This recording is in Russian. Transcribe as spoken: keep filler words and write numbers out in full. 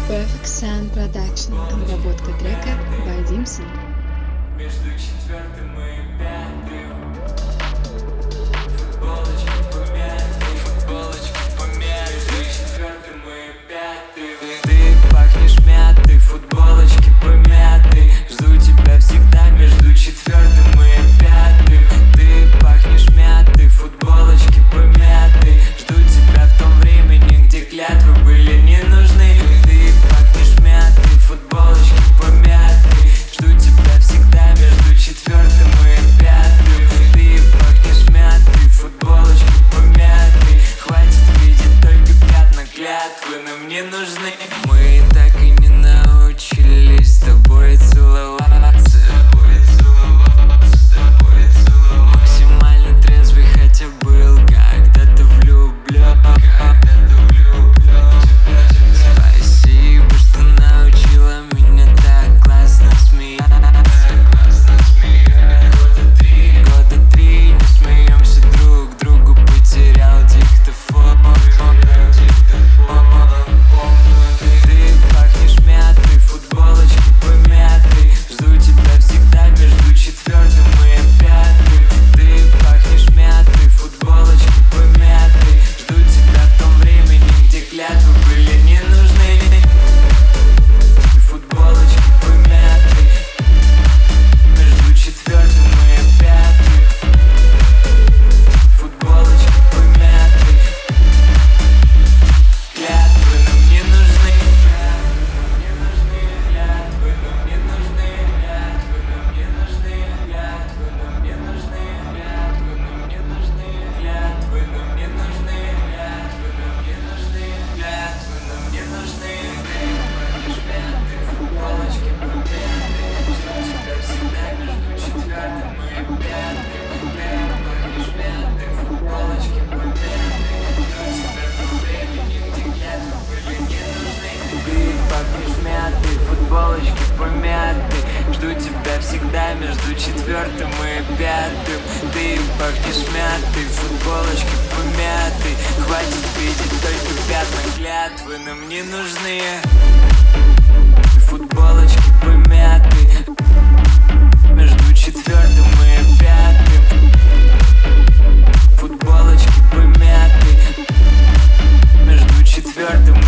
Perfect Sun Production. Обработка трека by Dimson. Между четвертым и пятым футболочки помяты, футболочки помяты. Между четвертым и пятым ты пахнешь мятой, футболочки помяты. Жду тебя всегда между четвертым и пятым. Ты пахнешь мятой, футболочки помяты. Жду тебя в том времени, где клятвы были не нужны. Ты пахнешь мятой, футболочки помяты. Жду тебя всегда между четвертым и пятым. Ты пахнешь мятой, футболочки помяты. Хватит видеть только пятна, клятвы нам не нужны. Мы так и не научились с тобой целоваться. Максимально трезвый, хотя был когда-то влюблен. Спасибо, что научила меня так классно смеяться. Года три не смеемся друг другу, потерял диктофон. Ты пахнешь мятой, футболочки помятой. Жду тебя всегда между четвертым и пятым. Ты пахнешь мятой, футболочки помятой. Жду тебя в том времени, где клятвы были не нужны. Футболочки помятой. Между четвертым и пятым. Футболочки помятой. Клятвы нам не нужны. Клятвы нам не нужны. Клятвы нам не нужны. Клятвы нам не нужны. Клятвы нам не нужны. Клятвы нам не нужны. Клятвы нам не нужны. Клятвы нам не нужны. Пахнешь мятой, футболочки помятой. Жду тебя всегда между четвертым и пятым. Пахнешь мятой, футболочки помятой. Жду тебя в том времени, где клятвы были не нужны. Ты пахнешь мятой, футболочки помятой. Жду тебя всегда между четвертым и пятым. Ты пахнешь мятой, футболочки помятой. Хватит видеть только пятна, клятвы нам не нужны. Футболочки помятой. Между четвертым и пятым. Футболочки помятой. Между четвертым